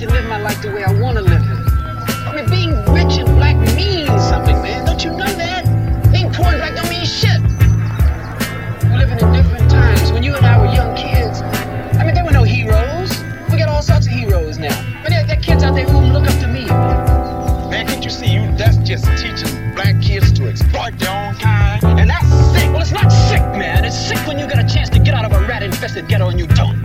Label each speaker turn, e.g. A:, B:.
A: to live my life the way I want to live it. I mean, being rich and black means something, man. Don't you know that? Being poor and black don't mean shit. We're living in different times. When you and I were young kids, I mean, there were no heroes. We got all sorts of heroes now. But there are kids out there who look up to me.
B: Man, can't you see that's just teaching black kids to exploit their own kind? And that's sick.
A: Well, it's not sick, man. It's sick when you got a chance to get out of a rat-infested ghetto and you don't.